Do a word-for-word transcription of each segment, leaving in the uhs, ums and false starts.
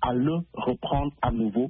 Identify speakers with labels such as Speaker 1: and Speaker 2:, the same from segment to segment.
Speaker 1: à le reprendre à nouveau.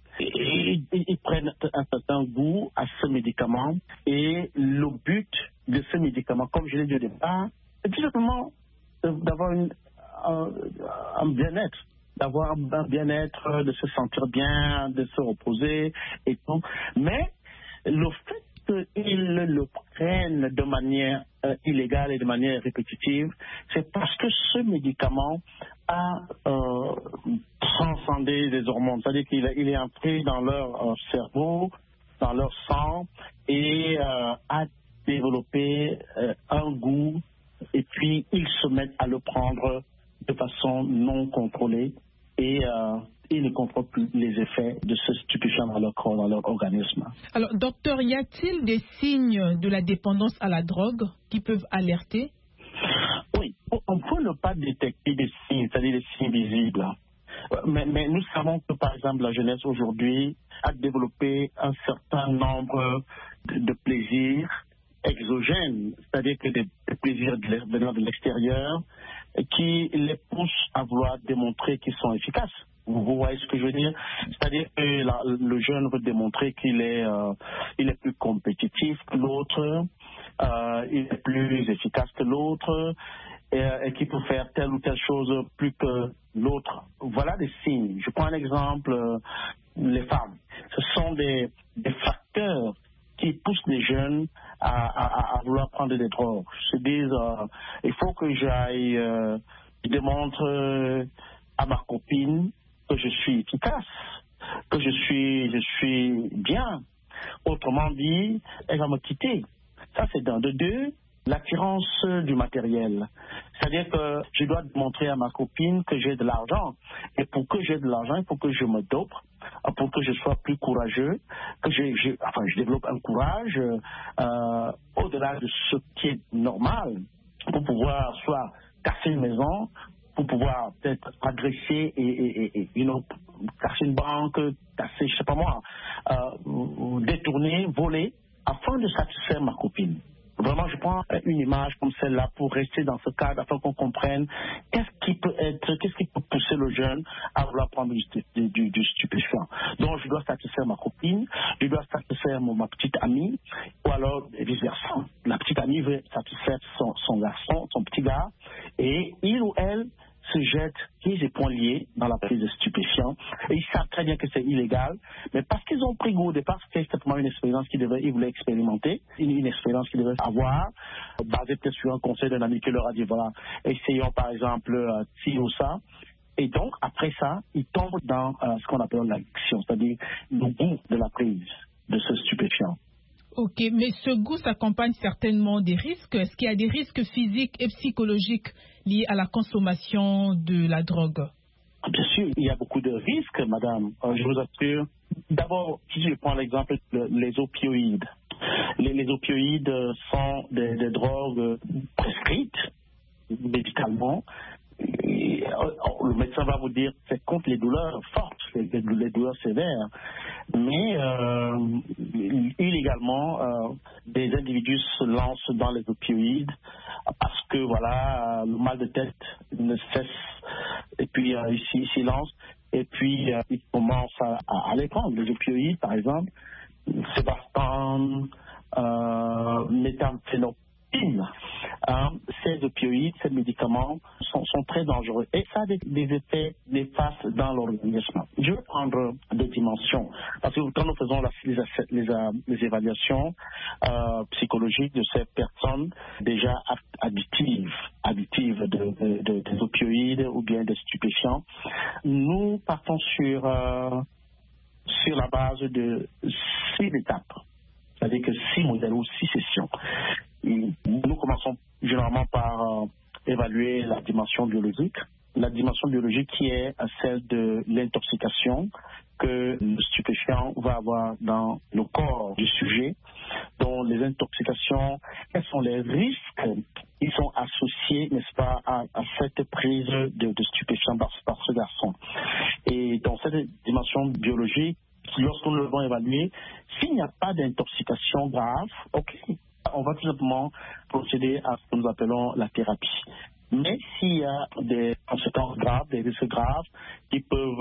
Speaker 1: Ils, ils prennent un certain goût à ce médicament et le but de ce médicament, comme je l'ai dit au départ, c'est tout simplement d'avoir une, un, un bien-être, d'avoir un bien-être, de se sentir bien, de se reposer et tout. Mais le fait qu'ils le prennent de manière euh, illégale et de manière répétitive, c'est parce que ce médicament a euh, transcendé les hormones. C'est-à-dire qu'il il est entré dans leur euh, cerveau, dans leur sang et euh, a développé euh, un goût et puis ils se mettent à le prendre de façon non contrôlée et euh, ils ne contrôlent plus les effets de ce stupéfiant dans leur corps, dans leur organisme.
Speaker 2: Alors, docteur, y a-t-il des signes de la dépendance à la drogue qui peuvent alerter?
Speaker 1: Oui, on peut ne pas détecter des signes, c'est-à-dire des signes visibles. Mais, mais nous savons que, par exemple, la jeunesse aujourd'hui a développé un certain nombre de, de plaisirs exogènes, c'est-à-dire que des, des plaisirs venant de l'extérieur qui les poussent à vouloir démontrer qu'ils sont efficaces. Vous, vous voyez ce que je veux dire? C'est-à-dire que la, le jeune veut démontrer qu'il est, euh, il est plus compétitif que l'autre, euh, il est plus efficace que l'autre, et, et qu'il peut faire telle ou telle chose plus que l'autre. Voilà des signes. Je prends un exemple, euh, les femmes. Ce sont des, des facteurs qui poussent les jeunes à, à, à vouloir prendre des drogues. Ils se disent, euh, il faut que j'aille, euh, je démontre euh, à ma copine que je suis efficace, que je suis, je suis bien. Autrement dit, elle va me quitter. Ça, c'est d'un. De deux, l'attirance du matériel. C'est-à-dire que je dois montrer à ma copine que j'ai de l'argent. Et pour que j'ai de l'argent, il faut que je me dope, pour que je sois plus courageux, que je, je, enfin, je développe un courage euh, au-delà de ce qui est normal, pour pouvoir soit casser une maison, pour pouvoir peut-être agresser et, et, et, et you know, casser une banque, casser, je sais pas moi, euh, détourner, voler, afin de satisfaire ma copine. Vraiment, je prends une image comme celle-là pour rester dans ce cadre afin qu'on comprenne qu'est-ce qui peut être, qu'est-ce qui peut pousser le jeune à vouloir prendre du, du, du stupéfiant. Donc, je dois satisfaire ma copine, je dois satisfaire mon, ma petite amie, ou alors vice-versa. La petite amie veut satisfaire son, son garçon, son petit gars, et il ou elle se jettent pieds et poings liés dans la prise de stupéfiants. Et ils savent très bien que c'est illégal, mais parce qu'ils ont pris goût au départ, c'était simplement une expérience qu'ils devaient, ils voulaient expérimenter, une, une expérience qu'ils devaient avoir, basée peut-être sur un conseil d'un ami qui leur a dit, voilà, essayons par exemple euh, ci ou ça. Et donc, après ça, ils tombent dans euh, ce qu'on appelle l'addiction, c'est-à-dire le goût de la prise de ce stupéfiant.
Speaker 2: Ok, mais ce goût s'accompagne certainement des risques. Est-ce qu'il y a des risques physiques et psychologiques liés à la consommation de la drogue?
Speaker 1: Bien sûr, il y a beaucoup de risques, madame. Euh, je vous assure. D'abord, si je prends l'exemple des opioïdes. Les, les opioïdes sont des, des drogues prescrites médicalement. Et, euh, le médecin va vous dire que c'est contre les douleurs fortes, les, les douleurs sévères. Mais euh, illégalement, euh, des individus se lancent dans les opioïdes parce que voilà, le mal de tête ne cesse et puis euh, ils s'y lancent et puis euh, ils commencent à, à, à les prendre. Les opioïdes, par exemple, Sébastane, euh, méthamphénophyline. Hein, ces opioïdes, ces médicaments sont, sont très dangereux et ça a des, des effets néfastes dans l'organisme. Je vais prendre des dimensions parce que quand nous faisons la, les, les, les évaluations euh, psychologiques de ces personnes déjà addictives, addictives de, de, de, des opioïdes ou bien des stupéfiants, nous partons sur, euh, sur la base de six étapes. C'est-à-dire que six modèles ou six sessions. Nous commençons généralement par euh, évaluer la dimension biologique. La dimension biologique qui est celle de l'intoxication que le stupéfiant va avoir dans le corps du sujet. Donc les intoxications, quels sont les risques qui sont associés, n'est-ce pas, à, à cette prise de, de stupéfiants par, par ce garçon. Et dans cette dimension biologique, lorsque nous devons évaluer, s'il n'y a pas d'intoxication grave, ok, on va tout simplement procéder à ce que nous appelons la thérapie. Mais s'il y a des conséquences graves, des risques graves qui peuvent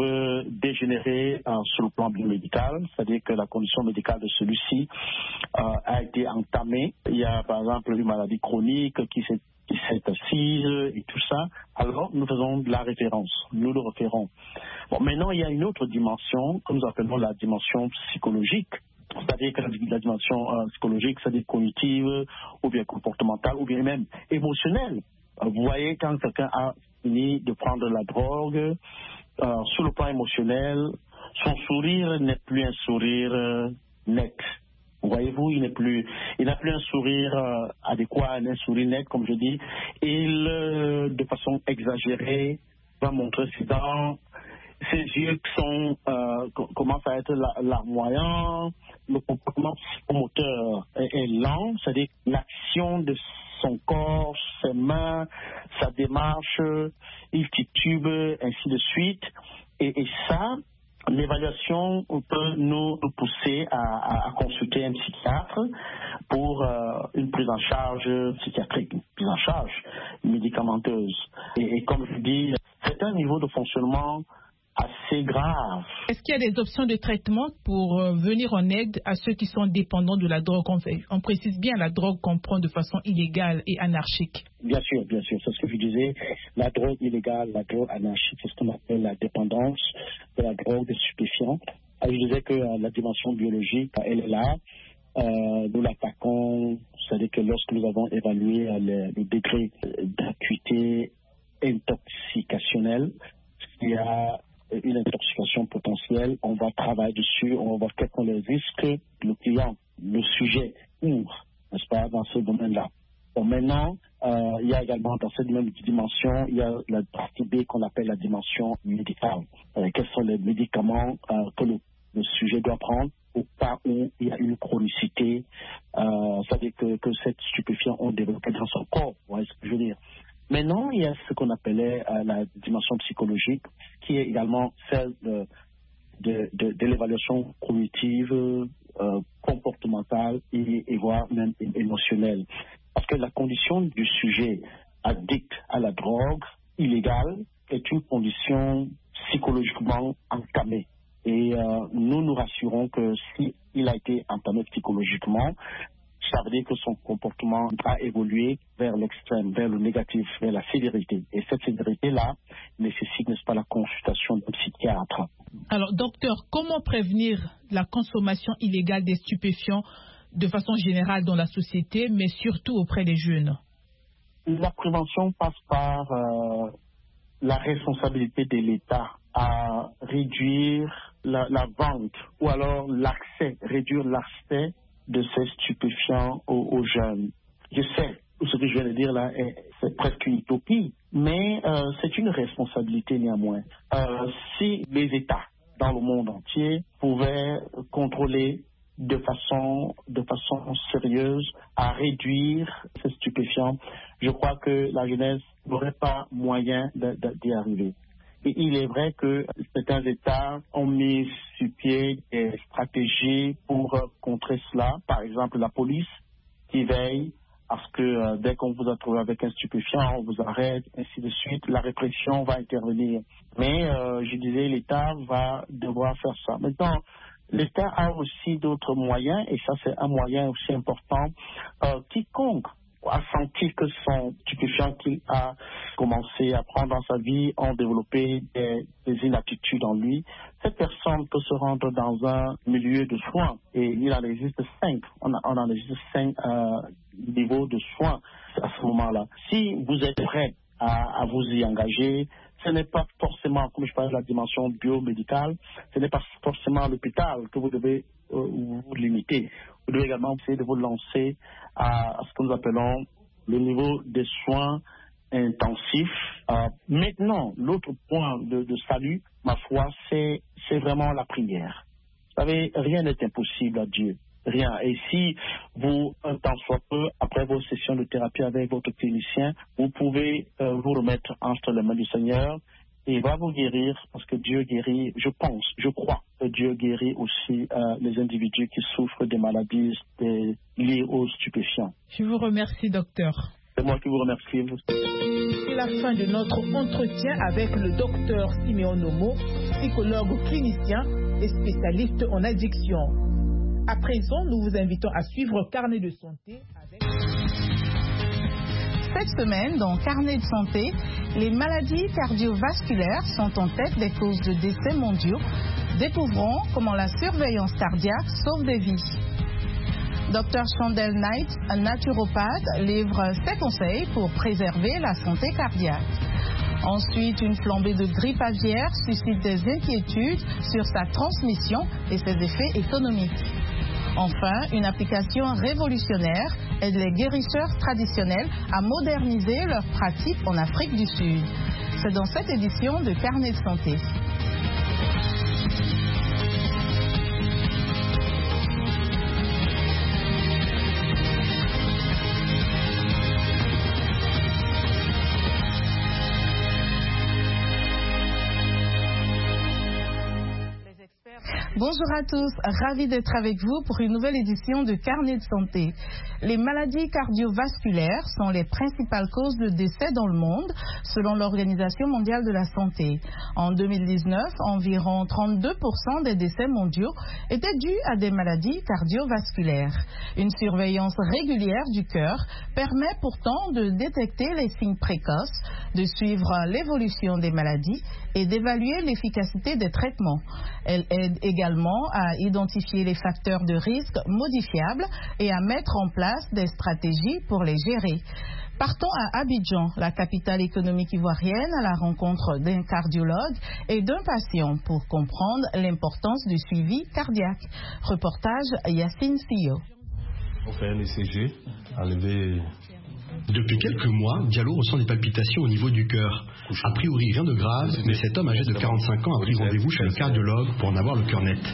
Speaker 1: dégénéré euh, sur le plan biomédical, c'est-à-dire que la condition médicale de celui-ci euh, a été entamée. Il y a par exemple une maladie chronique qui s'est, qui s'est assise et tout ça. Alors nous faisons de la référence, nous le référons. Bon, maintenant il y a une autre dimension que nous appelons la dimension psychologique. C'est-à-dire que la dimension euh, psychologique, c'est-à-dire cognitive, ou bien comportementale, ou bien même émotionnelle. Euh, vous voyez, quand quelqu'un a fini de prendre la drogue, euh, sur le plan émotionnel, son sourire n'est plus un sourire euh, net. Voyez-vous, il n'est plus, il n'a plus un sourire euh, adéquat, un sourire net, comme je dis. Il, euh, de façon exagérée, va montrer ses dents. Ses yeux sont, euh, commencent à être larmoyants, le comportement psychomoteur est, est lent, c'est-à-dire l'action de son corps, ses mains, sa démarche, il titube, ainsi de suite. Et, et ça, l'évaluation peut nous pousser à, à, à consulter un psychiatre pour euh, une prise en charge psychiatrique, une prise en charge médicamenteuse. Et, et comme je dis, c'est un niveau de fonctionnement assez grave.
Speaker 2: Est-ce qu'il y a des options de traitement pour euh, venir en aide à ceux qui sont dépendants de la drogue? On, fait, on précise bien la drogue qu'on prend de façon illégale et anarchique.
Speaker 1: Bien sûr, bien sûr, c'est ce que je disais. La drogue illégale, la drogue anarchique, c'est ce qu'on appelle la dépendance de la drogue des stupéfiants. Je disais que euh, la dimension biologique, elle est là. Euh, nous l'attaquons, c'est-à-dire que lorsque nous avons évalué euh, le, le degré d'acuité intoxicationnelle, il y a une intoxication potentielle, on va travailler dessus, on va voir quels sont les risques que le client, le sujet ouvre, n'est-ce pas, dans ce domaine-là. Bon, maintenant, euh, il y a également dans cette même dimension, il y a la partie B qu'on appelle la dimension médicale. Euh, quels sont les médicaments euh, que le, le sujet doit prendre au cas où il y a une chronicité, euh, c'est-à-dire que, que cette stupéfiant ont développé dans son corps, vous voyez ce que je veux dire. Maintenant, il y a ce qu'on appelait euh, la dimension psychologique, qui est également celle de, de, de, de l'évaluation cognitive, euh, comportementale et, et voire même émotionnelle. Parce que la condition du sujet addict à la drogue illégale est une condition psychologiquement entamée. Et euh, nous nous rassurons que s'il a été entamé psychologiquement, ça veut dire que son comportement a évolué vers l'extrême, vers le négatif, vers la sévérité. Et cette sévérité-là nécessite, n'est-ce pas, la consultation d'un psychiatre.
Speaker 2: Alors, docteur, comment prévenir la consommation illégale des stupéfiants de façon générale dans la société, mais surtout auprès des jeunes?
Speaker 1: La prévention passe par euh, la responsabilité de l'État à réduire la, la vente ou alors l'accès, réduire l'accès de ces stupéfiants aux, aux jeunes. Je sais, ce que je viens de dire là, est, c'est presque une utopie, mais euh, c'est une responsabilité néanmoins. Euh, si les États dans le monde entier pouvaient contrôler de façon, de façon sérieuse à réduire ces stupéfiants, je crois que la jeunesse n'aurait pas moyen de, de, d'y arriver. Et il est vrai que certains États ont mis sur pied des stratégies pour contrer cela. Par exemple, la police qui veille à ce que euh, dès qu'on vous a trouvé avec un stupéfiant, on vous arrête, ainsi de suite. La répression va intervenir. Mais euh, je disais, l'État va devoir faire ça. Maintenant, l'État a aussi d'autres moyens, et ça c'est un moyen aussi important. Euh, quiconque a senti que son stupéfiant qu'il a commencé à prendre dans sa vie ont développé des, des inaptitudes en lui, cette personne peut se rendre dans un milieu de soins et il en existe cinq. On, a, on en existe cinq euh, niveaux de soins à ce moment-là. Si vous êtes prêt à, à vous y engager, ce n'est pas forcément, comme je parlais de la dimension biomédicale, ce n'est pas forcément à l'hôpital que vous devez euh, vous limiter. Vous devez également essayer de vous lancer à, à ce que nous appelons le niveau des soins intensifs. Euh, maintenant, l'autre point de, de salut, ma foi, c'est, c'est vraiment la prière. Vous savez, rien n'est impossible à Dieu. Rien. Et si vous, un temps soit peu, après vos sessions de thérapie avec votre clinicien, vous pouvez euh, vous remettre entre les mains du Seigneur et il va vous guérir parce que Dieu guérit, je pense, je crois que Dieu guérit aussi euh, les individus qui souffrent des maladies des, liées aux stupéfiants.
Speaker 2: Je vous remercie, docteur.
Speaker 1: C'est moi qui vous remercie.
Speaker 2: C'est la fin de notre entretien avec le docteur Siméon Nomo, psychologue clinicien et spécialiste en addiction. À présent, nous vous invitons à suivre Carnet de santé avec...
Speaker 3: Cette semaine, dans Carnet de santé, les maladies cardiovasculaires sont en tête des causes de décès mondiaux. Découvrons comment la surveillance cardiaque sauve des vies. docteur Chandel Knight, un naturopathe, livre ses conseils pour préserver la santé cardiaque. Ensuite, une flambée de grippe aviaire suscite des inquiétudes sur sa transmission et ses effets économiques. Enfin, une application révolutionnaire aide les guérisseurs traditionnels à moderniser leurs pratiques en Afrique du Sud. C'est dans cette édition de Carnet de santé. Bonjour à tous, ravi d'être avec vous pour une nouvelle édition de Carnet de santé. Les maladies cardiovasculaires sont les principales causes de décès dans le monde, selon l'Organisation mondiale de la santé. En deux mille dix-neuf, environ trente-deux pour cent des décès mondiaux étaient dus à des maladies cardiovasculaires. Une surveillance régulière du cœur permet pourtant de détecter les signes précoces, de suivre l'évolution des maladies et d'évaluer l'efficacité des traitements. Elle aide également à identifier les facteurs de risque modifiables et à mettre en place des stratégies pour les gérer. Partons à Abidjan, la capitale économique ivoirienne, à la rencontre d'un cardiologue et d'un patient pour comprendre l'importance du suivi cardiaque. Reportage Yacine Sio.
Speaker 4: On fait un E C G, enlever...
Speaker 5: Depuis quelques mois, Diallo ressent des palpitations au niveau du cœur. A priori, rien de grave, mais cet homme âgé de quarante-cinq ans a pris rendez-vous chez le cardiologue pour en avoir le cœur net.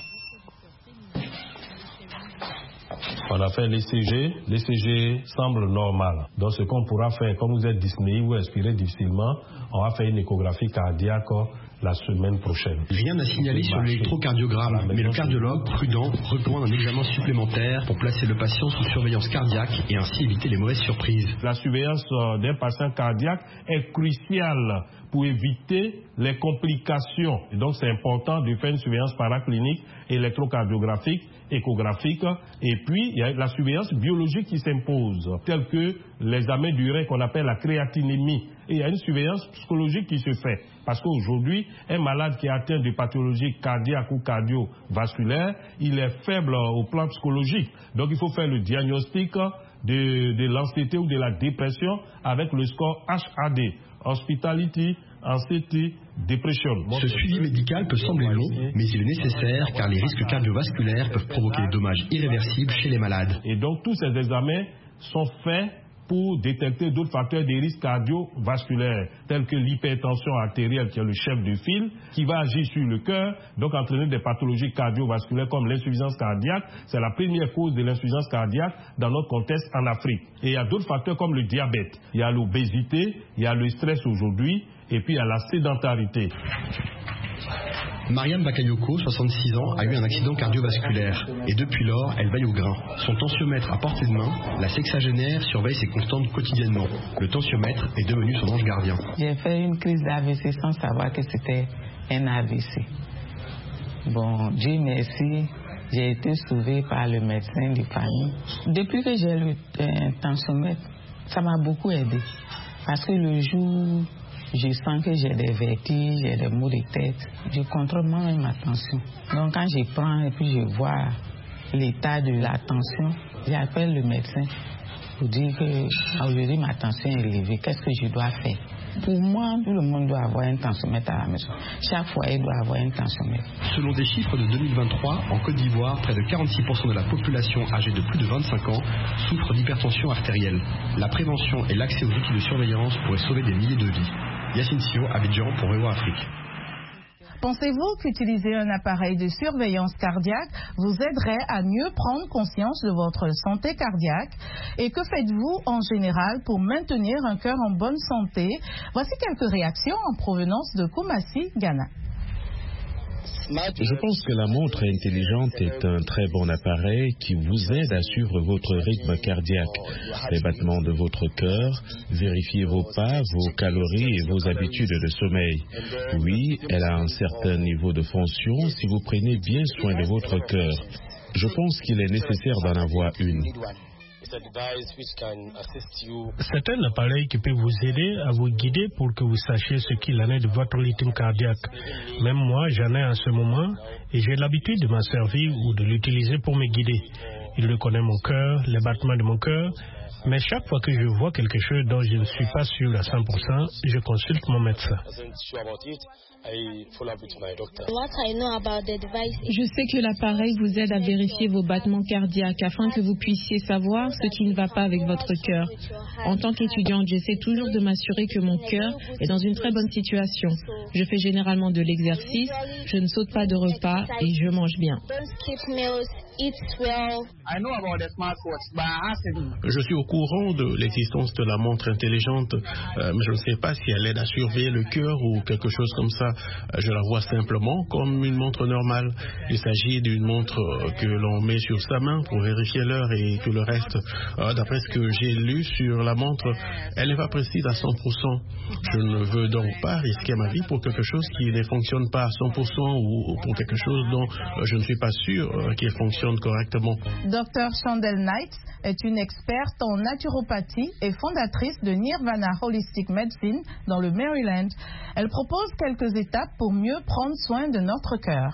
Speaker 4: On a fait l'E C G. L'E C G semble normal. Donc ce qu'on pourra faire, comme vous êtes dyspnéique ou expirez difficilement, on va faire une échographie cardiaque la semaine prochaine.
Speaker 5: Rien à signaler sur l'électrocardiogramme, mais le cardiologue, prudent, recommande un examen supplémentaire pour placer le patient sous surveillance cardiaque et ainsi éviter les mauvaises surprises.
Speaker 4: La surveillance d'un patient cardiaque est cruciale pour éviter les complications. Et donc c'est important de faire une surveillance paraclinique, électrocardiographique, échographique, et puis il y a la surveillance biologique qui s'impose, telle que l'examen du rein qu'on appelle la créatinémie. Et il y a une surveillance psychologique qui se fait. Parce qu'aujourd'hui, un malade qui est atteint de pathologie cardiaque ou cardiovasculaire, il est faible au plan psychologique. Donc il faut faire le diagnostic de, de l'anxiété ou de la dépression avec le score H A D, Hospitality, Anxiety, Depression.
Speaker 5: Ce suivi médical peut sembler long, mais il est nécessaire car les risques cardiovasculaires peuvent provoquer des dommages irréversibles chez les malades.
Speaker 4: Et donc tous ces examens sont faits pour détecter d'autres facteurs de risque cardiovasculaires, tels que l'hypertension artérielle, qui est le chef de file, qui va agir sur le cœur, donc entraîner des pathologies cardiovasculaires comme l'insuffisance cardiaque. C'est la première cause de l'insuffisance cardiaque dans notre contexte en Afrique. Et il y a d'autres facteurs comme le diabète, il y a l'obésité, il y a le stress aujourd'hui, et puis il y a la sédentarité.
Speaker 5: Mariam Bakayoko, soixante-six ans, a eu un accident cardiovasculaire et depuis lors, elle veille au grain. Son tensiomètre à portée de main, la sexagénaire surveille ses constantes quotidiennement. Le tensiomètre est devenu son ange gardien.
Speaker 6: J'ai fait une crise d'A V C sans savoir que c'était un A V C. Bon, Dieu merci, j'ai été sauvée par le médecin de famille. Depuis que j'ai le euh, tensiomètre, ça m'a beaucoup aidé. Parce que le jour... je sens que j'ai des vertiges, j'ai des maux de tête. Je contrôle moi-même ma tension. Donc quand je prends et puis je vois l'état de la tension, j'appelle le médecin pour dire que aujourd'hui ma tension est élevée. Qu'est-ce que je dois faire? Pour moi, tout le monde doit avoir un tensiomètre à la maison. Chaque foyer doit avoir un tensiomètre.
Speaker 5: Selon des chiffres de deux mille vingt-trois, en Côte d'Ivoire, près de quarante-six pour cent de la population âgée de plus de vingt-cinq ans souffre d'hypertension artérielle. La prévention et l'accès aux outils de surveillance pourraient sauver des milliers de vies. Yacine Sio, Abidjan pour Ewa Afrique.
Speaker 3: Pensez-vous qu'utiliser un appareil de surveillance cardiaque vous aiderait à mieux prendre conscience de votre santé cardiaque? Et que faites-vous en général pour maintenir un cœur en bonne santé? Voici quelques réactions en provenance de Koumassi, Ghana.
Speaker 7: Je pense que la montre intelligente est un très bon appareil qui vous aide à suivre votre rythme cardiaque, les battements de votre cœur, vérifier vos pas, vos calories et vos habitudes de sommeil. Oui, elle a un certain niveau de fonction si vous prenez bien soin de votre cœur. Je pense qu'il est nécessaire d'en avoir une.
Speaker 8: C'est un appareil qui peut vous aider à vous guider pour que vous sachiez ce qu'il en est de votre rythme cardiaque. Même moi, j'en ai en ce moment et j'ai l'habitude de m'en servir ou de l'utiliser pour me guider. Il reconnaît mon cœur, les battements de mon cœur, mais chaque fois que je vois quelque chose dont je ne suis pas sûr à cent pour cent, je consulte mon médecin.
Speaker 9: Je sais que l'appareil vous aide à vérifier vos battements cardiaques afin que vous puissiez savoir ce qui ne va pas avec votre cœur. En tant qu'étudiante, j'essaie toujours de m'assurer que mon cœur est dans une très bonne situation. Je fais généralement de l'exercice, je ne saute pas de repas et je mange bien.
Speaker 10: Je suis au courant de l'existence de la montre intelligente, euh, mais je ne sais pas si elle aide à surveiller le cœur ou quelque chose comme ça. Je la vois simplement comme une montre normale. Il s'agit d'une montre que l'on met sur sa main pour vérifier l'heure et tout le reste. Euh, d'après ce que j'ai lu sur la montre, elle n'est pas précise à cent pour cent. Je ne veux donc pas risquer ma vie pour quelque chose qui ne fonctionne pas à cent pour cent ou pour quelque chose dont je ne suis pas sûr qu'il fonctionne correctement.
Speaker 3: Docteur Chandel Knight est une experte en naturopathie et fondatrice de Nirvana Holistic Medicine dans le Maryland. Elle propose quelques étapes pour mieux prendre soin de notre cœur.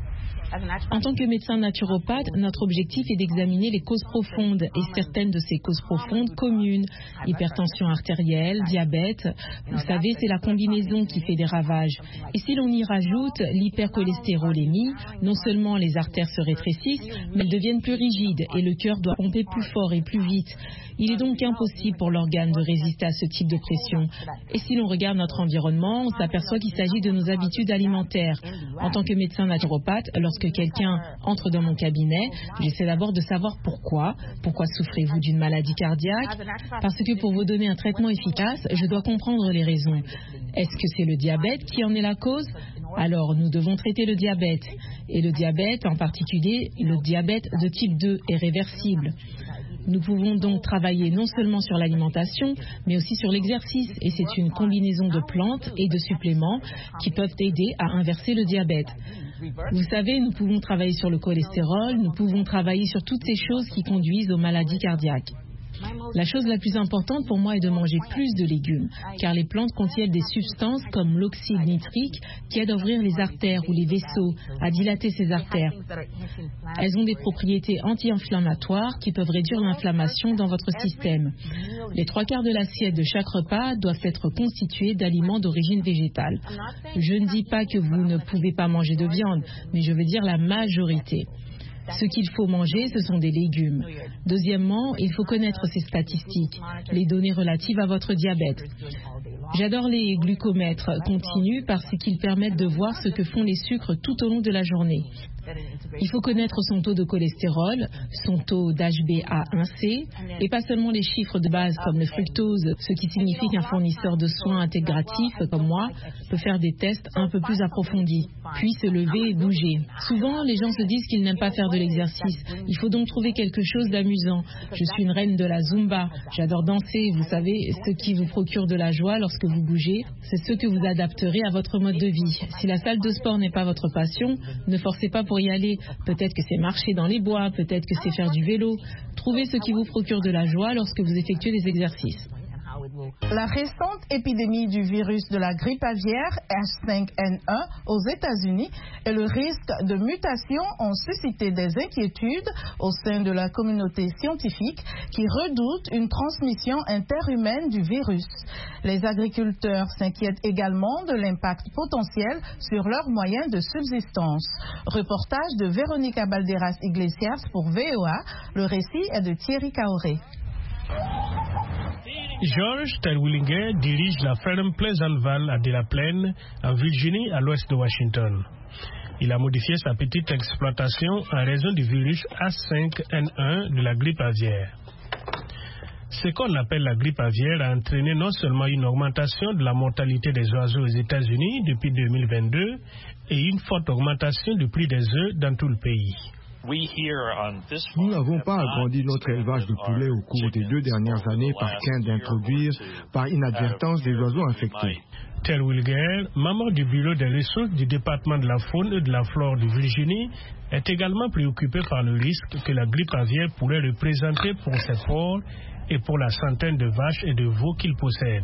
Speaker 9: En tant que médecin naturopathe, notre objectif est d'examiner les causes profondes et certaines de ces causes profondes communes. Hypertension artérielle, diabète, vous savez, c'est la combinaison qui fait des ravages. Et si l'on y rajoute l'hypercholestérolémie, non seulement les artères se rétrécissent, mais elles deviennent plus rigides et le cœur doit pomper plus fort et plus vite. Il est donc impossible pour l'organe de résister à ce type de pression. Et si l'on regarde notre environnement, on s'aperçoit qu'il s'agit de nos habitudes alimentaires. En tant que médecin naturopathe, lorsque quelqu'un entre dans mon cabinet, j'essaie d'abord de savoir pourquoi. Pourquoi souffrez-vous d'une maladie cardiaque? Parce que pour vous donner un traitement efficace, je dois comprendre les raisons. Est-ce que c'est le diabète qui en est la cause? Alors, nous devons traiter le diabète. Et le diabète, en particulier, le diabète de type deux, est réversible. Nous pouvons donc travailler non seulement sur l'alimentation, mais aussi sur l'exercice. Et c'est une combinaison de plantes et de suppléments qui peuvent aider à inverser le diabète. Vous savez, nous pouvons travailler sur le cholestérol, nous pouvons travailler sur toutes ces choses qui conduisent aux maladies cardiaques. La chose la plus importante pour moi est de manger plus de légumes, car les plantes contiennent des substances comme l'oxyde nitrique qui aident à ouvrir les artères ou les vaisseaux, à dilater ces artères. Elles ont des propriétés anti-inflammatoires qui peuvent réduire l'inflammation dans votre système. Les trois quarts de l'assiette de chaque repas doivent être constitués d'aliments d'origine végétale. Je ne dis pas que vous ne pouvez pas manger de viande, mais je veux dire la majorité. Ce qu'il faut manger, ce sont des légumes. Deuxièmement, il faut connaître ces statistiques, les données relatives à votre diabète. J'adore les glucomètres continus parce qu'ils permettent de voir ce que font les sucres tout au long de la journée. Il faut connaître son taux de cholestérol, son taux d'H b A one C, et pas seulement les chiffres de base comme le fructose, ce qui signifie qu'un fournisseur de soins intégratifs comme moi peut faire des tests un peu plus approfondis, puis se lever et bouger. Souvent, les gens se disent qu'ils n'aiment pas faire de l'exercice. Il faut donc trouver quelque chose d'amusant. Je suis une reine de la Zumba. J'adore danser. Vous savez, ce qui vous procure de la joie lorsque vous bougez, c'est ce que vous adapterez à votre mode de vie. Si la salle de sport n'est pas votre passion, ne forcez pas pour y aller. Peut-être que c'est marcher dans les bois, peut-être que c'est faire du vélo. Trouvez ce qui vous procure de la joie lorsque vous effectuez des exercices.
Speaker 3: La récente épidémie du virus de la grippe aviaire H cinq N un aux États-Unis et le risque de mutation ont suscité des inquiétudes au sein de la communauté scientifique qui redoute une transmission interhumaine du virus. Les agriculteurs s'inquiètent également de l'impact potentiel sur leurs moyens de subsistance. Reportage de Véronica Balderas Iglesias pour V O A. Le récit est de Thierry Kaoré.
Speaker 8: George Terwillinger dirige la ferme Pleasantville à De la Plaine, en Virginie, à l'ouest de Washington. Il a modifié sa petite exploitation en raison du virus H cinq N un de la grippe aviaire. Ce qu'on appelle la grippe aviaire a entraîné non seulement une augmentation de la mortalité des oiseaux aux États-Unis depuis deux mille vingt-deux et une forte augmentation du prix des œufs dans tout le pays.
Speaker 11: Nous n'avons pas agrandi notre élevage de poulets au cours des deux dernières années par crainte d'introduire par inadvertance des oiseaux infectés.
Speaker 8: Tel Wilger, membre du bureau des ressources du département de la faune et de la flore de Virginie, est également préoccupé par le risque que la grippe aviaire pourrait représenter pour ses porcs et pour la centaine de vaches et de veaux qu'il possède.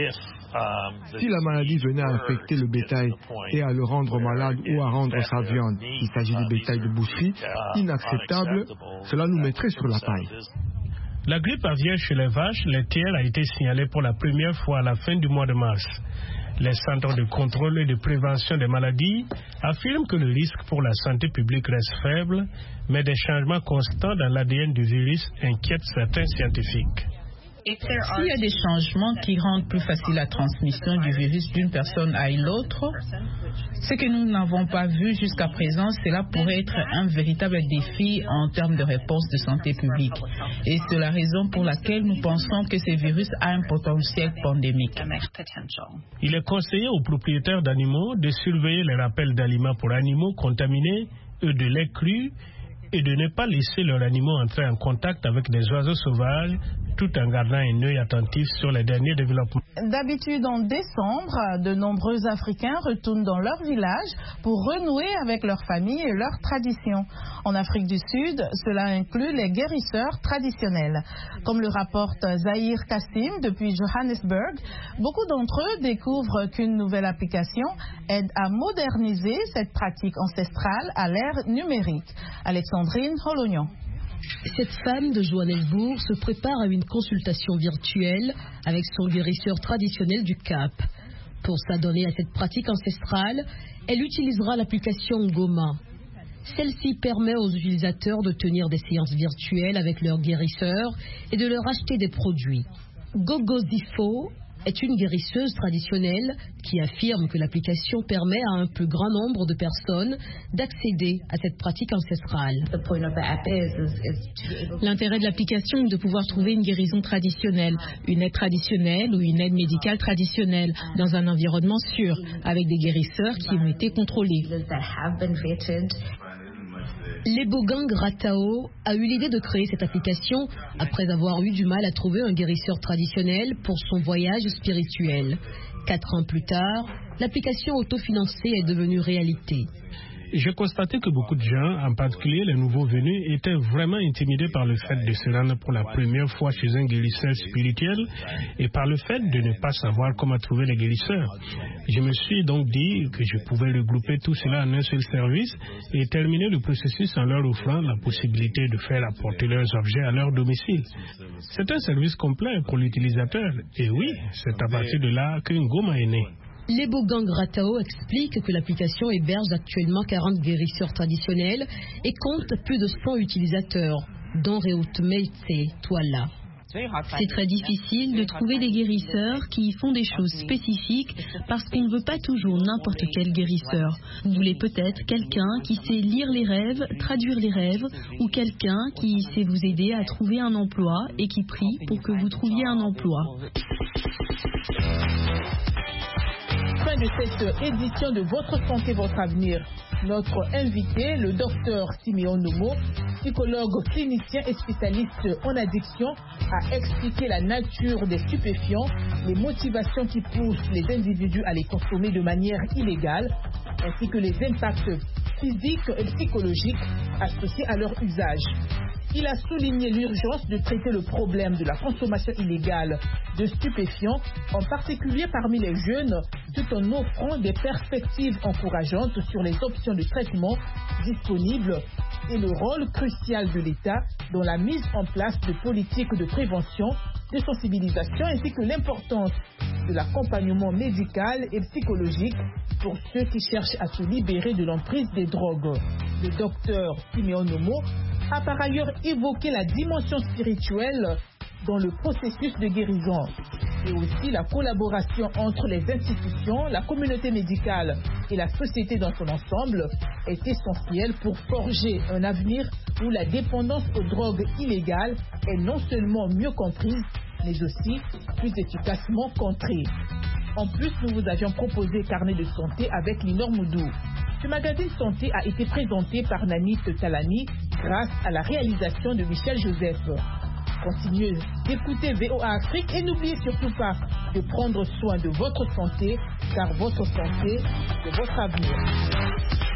Speaker 11: Si la maladie venait à infecter le bétail et à le rendre malade ou à rendre sa viande, il s'agit du bétail de boucherie, inacceptable, cela nous mettrait sur la paille.
Speaker 8: La grippe aviaire chez les vaches laitières a été signalée pour la première fois à la fin du mois de mars. Les centres de contrôle et de prévention des maladies affirment que le risque pour la santé publique reste faible, mais des changements constants dans l'A D N du virus inquiètent certains scientifiques.
Speaker 2: S'il y a des changements qui rendent plus facile la transmission du virus d'une personne à l'autre, ce que nous n'avons pas vu jusqu'à présent, cela pourrait être un véritable défi en termes de réponse de santé publique. Et c'est la raison pour laquelle nous pensons que ce virus a un potentiel pandémique.
Speaker 8: Il est conseillé aux propriétaires d'animaux de surveiller les rappels d'aliments pour animaux contaminés et de lait cru et de ne pas laisser leurs animaux entrer en contact avec des oiseaux sauvages tout en gardant un œil attentif sur les derniers développements.
Speaker 3: D'habitude, en décembre, de nombreux Africains retournent dans leur village pour renouer avec leur famille et leurs traditions. En Afrique du Sud, cela inclut les guérisseurs traditionnels. Comme le rapporte Zahir Kassim depuis Johannesburg, beaucoup d'entre eux découvrent qu'une nouvelle application aide à moderniser cette pratique ancestrale à l'ère numérique. Alexandrine Holognon.
Speaker 12: Cette femme de Johannesburg se prépare à une consultation virtuelle avec son guérisseur traditionnel du Cap. Pour s'adonner à cette pratique ancestrale, elle utilisera l'application Ngoma. Celle-ci permet aux utilisateurs de tenir des séances virtuelles avec leur guérisseur et de leur acheter des produits. Gogo Zifo est une guérisseuse traditionnelle qui affirme que l'application permet à un plus grand nombre de personnes d'accéder à cette pratique ancestrale.
Speaker 9: L'intérêt de l'application est de pouvoir trouver une guérison traditionnelle, une aide traditionnelle ou une aide médicale traditionnelle dans un environnement sûr, avec des guérisseurs qui ont été contrôlés.
Speaker 12: Lebogang Ratao a eu l'idée de créer cette application après avoir eu du mal à trouver un guérisseur traditionnel pour son voyage spirituel. Quatre ans plus tard, l'application autofinancée est devenue réalité.
Speaker 8: J'ai constaté que beaucoup de gens, en particulier les nouveaux venus, étaient vraiment intimidés par le fait de se rendre pour la première fois chez un guérisseur spirituel et par le fait de ne pas savoir comment trouver les guérisseurs. Je me suis donc dit que je pouvais regrouper tout cela en un seul service et terminer le processus en leur offrant la possibilité de faire apporter leurs objets à leur domicile. C'est un service complet pour l'utilisateur et oui, c'est à partir de là que Ngoma est né.
Speaker 12: Lebogang Ratao explique que l'application héberge actuellement quarante guérisseurs traditionnels et compte plus de cent utilisateurs, dont Reut Meitse Twala.
Speaker 13: C'est très difficile de trouver des guérisseurs qui font des choses spécifiques parce qu'on ne veut pas toujours n'importe quel guérisseur. Vous voulez peut-être quelqu'un qui sait lire les rêves, traduire les rêves, ou quelqu'un qui sait vous aider à trouver un emploi et qui prie pour que vous trouviez un emploi.
Speaker 2: Fin de cette édition de Votre Santé, Votre Avenir. Notre invité, le docteur Siméon Nomo, psychologue clinicien et spécialiste en addiction, a expliqué la nature des stupéfiants, les motivations qui poussent les individus à les consommer de manière illégale, ainsi que les impacts physiques et psychologiques associés à leur usage. Il a souligné l'urgence de traiter le problème de la consommation illégale de stupéfiants, en particulier parmi les jeunes, tout en offrant des perspectives encourageantes sur les options de traitement disponibles et le rôle crucial de l'État dans la mise en place de politiques de prévention, de sensibilisation ainsi que l'importance de l'accompagnement médical et psychologique pour ceux qui cherchent à se libérer de l'emprise des drogues. Le docteur Siméon Nomo a par ailleurs évoqué la dimension spirituelle dans le processus de guérison et aussi la collaboration entre les institutions, la communauté médicale et la société dans son ensemble est essentielle pour forger un avenir où la dépendance aux drogues illégales est non seulement mieux comprise, mais aussi plus efficacement contrée. En plus, nous vous avions proposé Carnet de santé avec Linor Moudou. Ce magazine santé a été présenté par Nanit Talani grâce à la réalisation de Michel Joseph. Continuez d'écouter V O A Afrique et n'oubliez surtout pas de prendre soin de votre santé, car votre santé, c'est votre avenir.